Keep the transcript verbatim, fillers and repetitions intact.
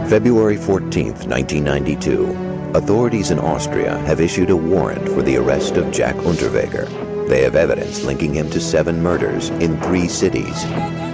February fourteenth, nineteen ninety-two, authorities in Austria have issued a warrant for the arrest of Jack Unterweger. They have evidence linking him to seven murders in three cities.